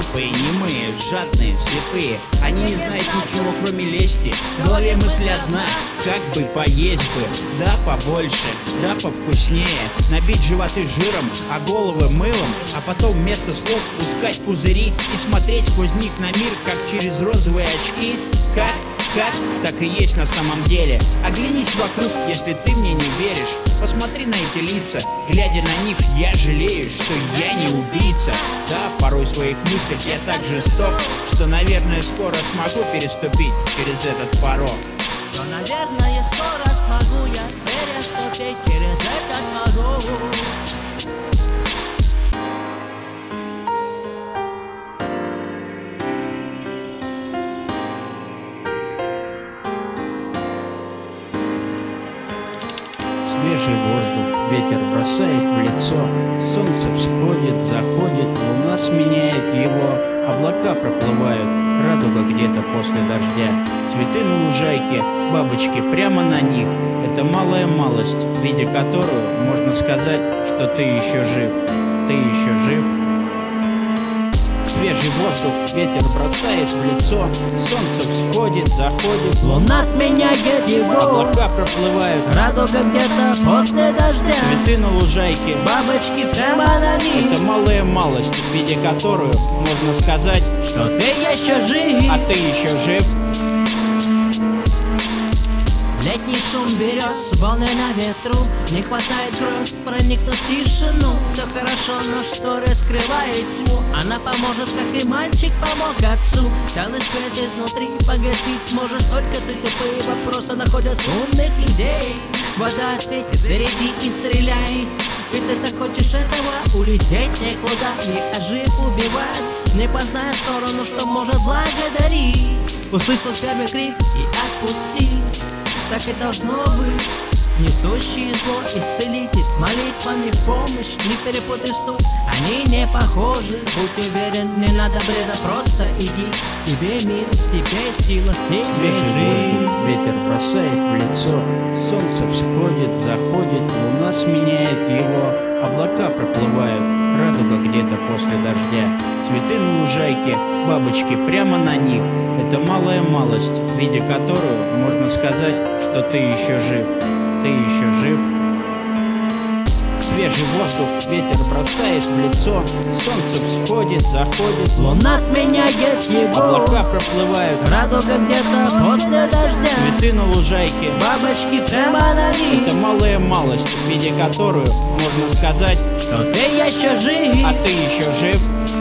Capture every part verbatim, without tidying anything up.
глупые, немые, жадные, слепые. Они не знают ничего, кроме лести. В голове мысль одна, как бы поесть бы. Да побольше, да повкуснее. Набить животы жиром, а головы мылом. А потом вместо слов пускать пузыри и смотреть сквозь них на мир, как через розовые очки. Как? Как? Так и есть на самом деле. Оглянись вокруг, если ты мне не веришь. Посмотри на эти лица, глядя на них, я жалею, что я не убийца. Да, порой в своих мыслях я так жесток, что, наверное, скоро смогу переступить через этот порог. Но, наверное, скоро смогу я переступить через этот порог. Свежий воздух, ветер бросает в лицо, солнце всходит, заходит, луна сменяет его, облака проплывают, радуга где-то после дождя, цветы на лужайке, бабочки прямо на них. Это малая малость, видя которую можно сказать, что ты еще жив. Ты еще жив. Свежий воздух, ветер бросает в лицо, солнце всходит, заходит, Луна сменяет его, облака проплывают, радуга где-то после дождя, цветы на лужайке, бабочки прямо на них. это малая малость, видя которую можно сказать, Что ты еще жив. а ты еще жив. Летний шум берез, волны на ветру. Не хватает гроз проникнуть в тишину. Все хорошо, но шторы скрывает тьму. Она поможет, как и мальчик помог отцу. Талый свет изнутри погасить можешь только ты. Тупые вопросы находят умных людей. Вода ответит, заряди и стреляй. Ведь ты так хочешь этого, улететь никуда. Не ожив убивать, не позная сторону, что может благодарить. Услышал первый крик и отпусти. Так и должно быть. Несущие зло, исцелитесь молитвами в помощь. Не перепутай стук, они не похожи. Будь уверен, не надо бреда, просто иди. Тебе мир, тебе сила, тебе Свежий жизнь. воздух, ветер бросает в лицо, солнце всходит, заходит, луна сменяет его, облака проплывают, радуга где-то после дождя, цветы на лужайке, бабочки прямо на них. Это малая малость, видя которую можно сказать, что ты еще жив. Ты еще жив. Свежий воздух, ветер бросает в лицо, солнце всходит, заходит, Луна сменяет его, облака проплывают, радуга где-то после дождя, цветы на лужайке, бабочки прямо на них. это малая малость, видя которую можно сказать, Что ты еще жив. а ты еще жив.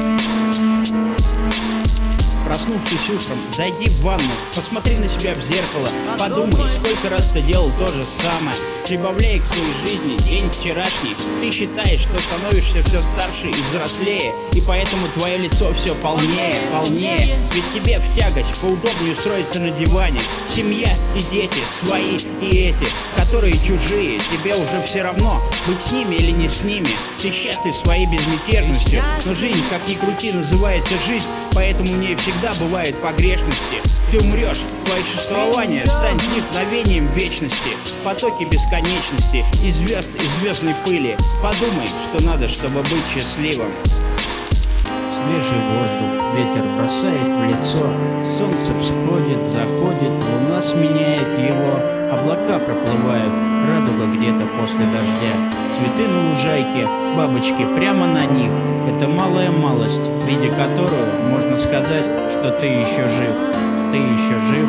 Проснувшись утром, зайди в ванну, посмотри на себя в зеркало, подумай, сколько раз ты делал то же самое. Прибавляй к своей жизни день вчерашний. Ты считаешь, что становишься все старше и взрослее, и поэтому твое лицо все полнее, полнее. Ведь тебе в тягость поудобнее устроиться на диване. Семья и дети, свои и эти, которые чужие, тебе уже все равно, быть с ними или не с ними. Ты счастлив своей безмятежностью, но жизнь, как ни крути, называется жизнь, поэтому в ней всегда бывают погрешности. Ты умрешь, твое существование станет лишь мгновением вечности, потоки бесконечности и звезд и звездной пыли. Подумай, что надо, чтобы быть счастливым. Свежий воздух, ветер бросает в лицо, солнце всходит, заходит, луна сменяет его, облака проплывают, радуга где-то после дождя, цветы на лужайке, бабочки прямо на них. Это малая малость, видя которую можно сказать, что ты еще жив. Ты еще жив.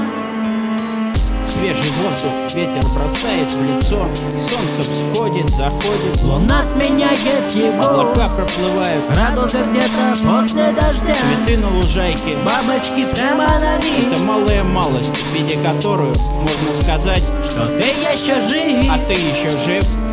Свежий воздух, ветер бросает в лицо, солнце всходит, заходит, Луна сменяет его, облака проплывают, радуга где-то после дождя, цветы на лужайке, бабочки прямо на них. это малая малость, видя которую можно сказать, Что ты еще жив. а ты еще жив.